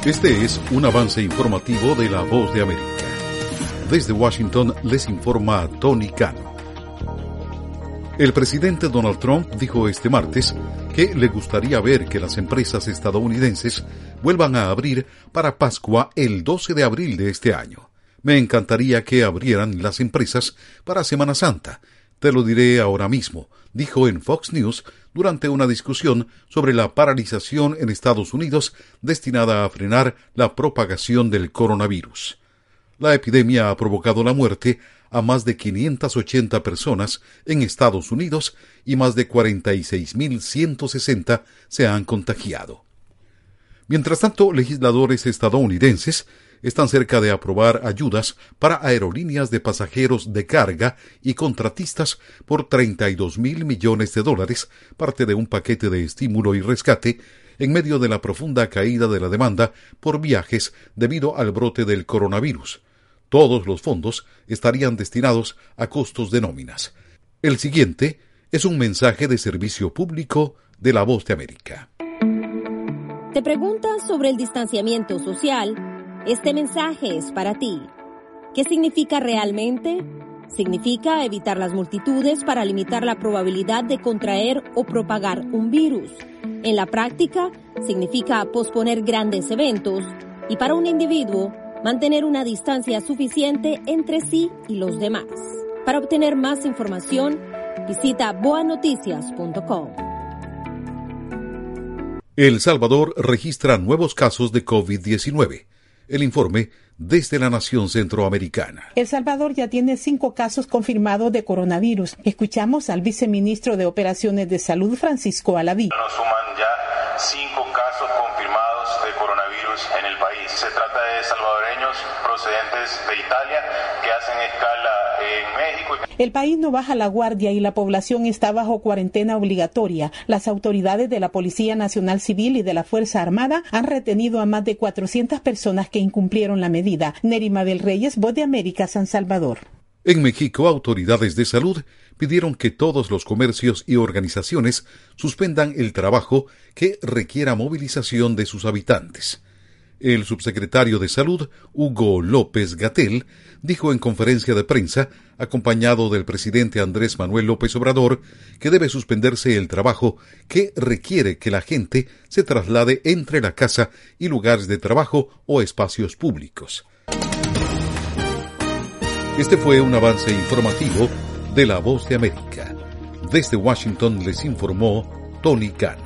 Este es un avance informativo de La Voz de América. Desde Washington les informa Tony Cano. El presidente Donald Trump dijo este martes que le gustaría ver que las empresas estadounidenses vuelvan a abrir para Pascua el 12 de abril de este año. Me encantaría que abrieran las empresas para Semana Santa. Te lo diré ahora mismo, dijo en Fox News durante una discusión sobre la paralización en Estados Unidos destinada a frenar la propagación del coronavirus. La epidemia ha provocado la muerte a más de 580 personas en Estados Unidos y más de 46.160 se han contagiado. Mientras tanto, legisladores estadounidenses están cerca de aprobar ayudas para aerolíneas de pasajeros de carga y contratistas por $32,000 millones, parte de un paquete de estímulo y rescate en medio de la profunda caída de la demanda por viajes debido al brote del coronavirus. Todos los fondos estarían destinados a costos de nóminas. El siguiente es un mensaje de servicio público de La Voz de América. ¿Te preguntas sobre el distanciamiento social? Este mensaje es para ti. ¿Qué significa realmente? Significa evitar las multitudes para limitar la probabilidad de contraer o propagar un virus. En la práctica, significa posponer grandes eventos y para un individuo, mantener una distancia suficiente entre sí y los demás. Para obtener más información, visita boanoticias.com. El Salvador registra nuevos casos de COVID-19. El informe desde la nación centroamericana. El Salvador ya tiene 5 casos confirmados de coronavirus. Escuchamos al viceministro de Operaciones de Salud, Francisco Alaví. Nos suman ya 5 casos confirmados de coronavirus en el país. Se trata de salvadoreños procedentes de Italia que hacen escala en México. El país no baja la guardia y la población está bajo cuarentena obligatoria. Las autoridades de la Policía Nacional Civil y de la Fuerza Armada han retenido a más de 400 personas que incumplieron la medida. Nerima del Reyes, Voz de América, San Salvador. En México, autoridades de salud pidieron que todos los comercios y organizaciones suspendan el trabajo que requiera movilización de sus habitantes. El subsecretario de Salud, Hugo López-Gatell, dijo en conferencia de prensa, acompañado del presidente Andrés Manuel López Obrador, que debe suspenderse el trabajo que requiere que la gente se traslade entre la casa y lugares de trabajo o espacios públicos. Este fue un avance informativo de La Voz de América. Desde Washington les informó Tony Cano.